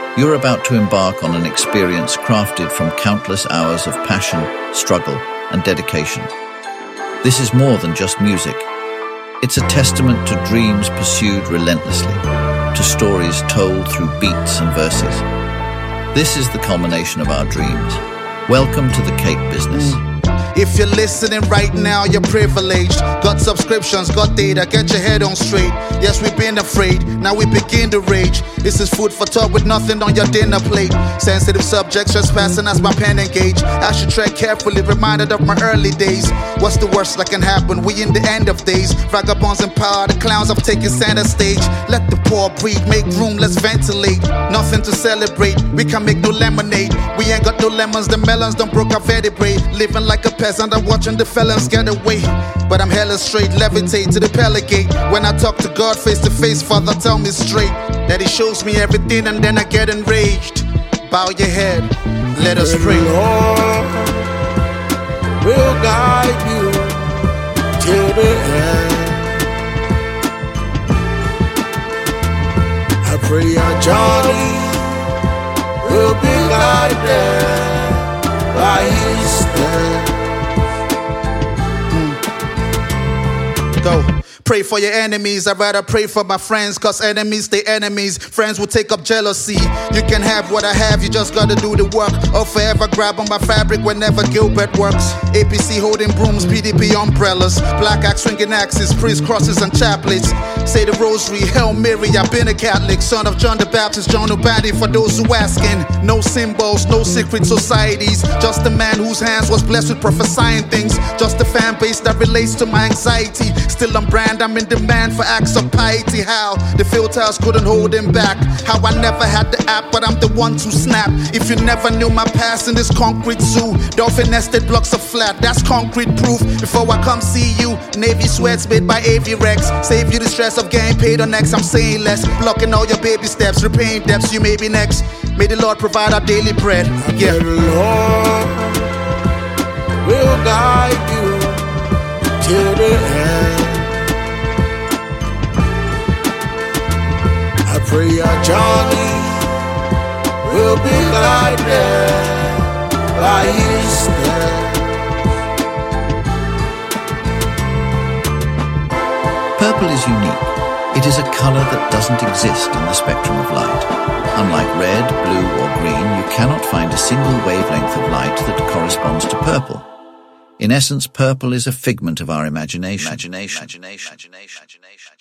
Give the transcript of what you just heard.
You're about to embark on an experience crafted from countless hours of passion, struggle, and dedication. This is more than just music. It's a testament to dreams pursued relentlessly, to stories told through beats and verses. This is the culmination of our dreams. Welcome to the Cape Business. If you're listening right now, you're privileged. Got subscriptions, got data, get your head on straight. Yes, we've been afraid, now we begin to rage. This is food for thought with nothing on your dinner plate. Sensitive subjects just passing as my pen engage. I should tread carefully, reminded of my early days. What's the worst that can happen? We in the end of days. Vagabonds in power, the clowns have taken center stage. Let the poor breathe, make room, let's ventilate. Nothing to celebrate, we can make no lemonade. We ain't got no lemons, the melons don't broke our vertebrae. Living like a peasant, I'm watching the felons get away. But I'm hella straight, levitate to the Peligate. When I talk to God face to face, Father, tell me straight that He shows me everything and then I get enraged. Bow your head, let us pray. The Lord will guide you till the end. I pray your journey will be guided by His steps. Go. Pray for your enemies, I'd rather pray for my friends. Cause enemies stay enemies, friends will take up jealousy. You can have what I have, you just gotta do the work. Or forever grab on my fabric whenever Gilbert works. APC holding brooms, PDP umbrellas. Black axe swinging axes, priests, crosses and chaplets. Say the rosary, Hail Mary, I've been a Catholic. Son of John the Baptist, John Obadi for those who asking. No symbols, no secret societies. Just a man whose hands was blessed with prophesying things. Just a fan base that relates to my anxiety. Still on brand, I'm in demand for acts of piety. How the filters couldn't hold him back. How I never had the app, but I'm the one to snap. If you never knew my past in this concrete zoo, dolphin nested blocks of flat, that's concrete proof. Before I come see you, Navy sweats made by Avirex. Save you the stress of getting paid on X, I'm saying less. Blocking all your baby steps, repaying debts, you may be next. May the Lord provide our daily bread. Yeah. The Lord will guide you till the end. I pray your journey will be guided by His steps. Purple is unique. It is a color that doesn't exist in the spectrum of light. Unlike red, blue, or green, you cannot find a single wavelength of light that corresponds to purple. In essence, purple is a figment of our imagination.